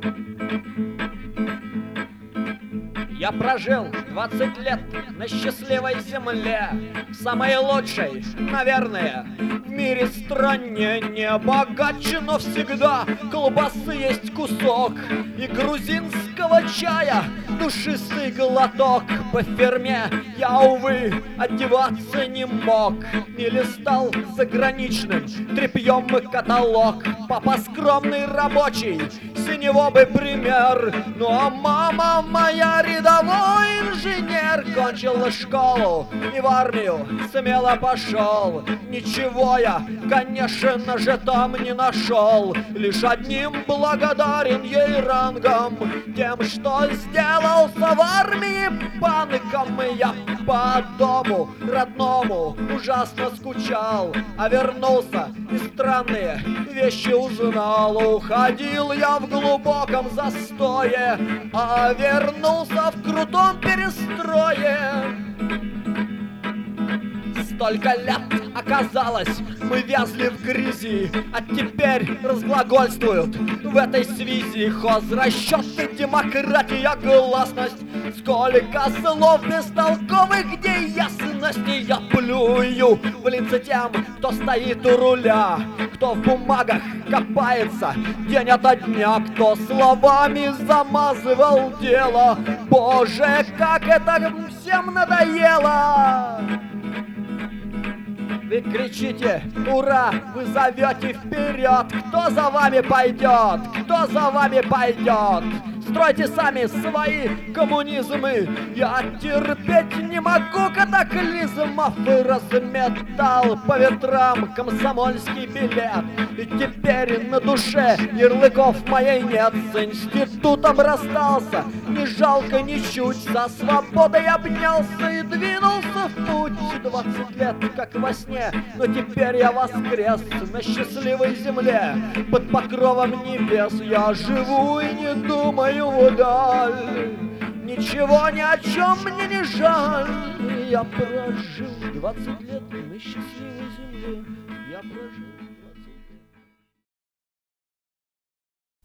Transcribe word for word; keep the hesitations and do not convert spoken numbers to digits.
Я прожил двадцать лет на счастливой земле, самой лучшей, наверное, в мире стране. Не богаче, но всегда колбасы есть кусок, и грузинского чая душистый глоток. По ферме я, увы, одеваться не мог, не листал заграничным тряпьем и каталог. Папа скромный рабочий, синего бы пример, ну а мама моя рядовой инженер. Кончил школу и в армию смело пошел. Ничего я, конечно же, там не нашел, лишь одним благодарен ей рангом, тем, что сделался в армии панком. И я по дому родному ужасно скучал, а вернулся и странные вещи узнал. Уходил я в глубоком застое, а вернулся в крутом перестрое. Столько лет оказалось, мы вязли в грязи, а теперь разглагольствуют в этой связи хозрасчеты, демократия, гласность. Сколько слов бестолковых, где ясности. Я плюю в лица тем, кто стоит у руля, кто в бумагах копается день ото дня, кто словами замазывал дело. Боже, как это всем надоело! Вы кричите «Ура!», вы зовете вперед. Кто за вами пойдет? Кто за вами пойдет? Стройте сами свои коммунизмы. Я терпеть не могу катаклизмов. И разметал по ветрам комсомольский билет, и теперь на душе ярлыков моей нет. С институтом расстался, не жалко ничуть. За свободой обнялся и двинулся в путь. Двадцать лет, как во сне, но теперь я воскрес на счастливой земле. Под покровом небес я живу и не думаю вдаль. Ничего ни о чем мне не жаль. Я прожил двадцать лет на счастливой земле. Я прожил.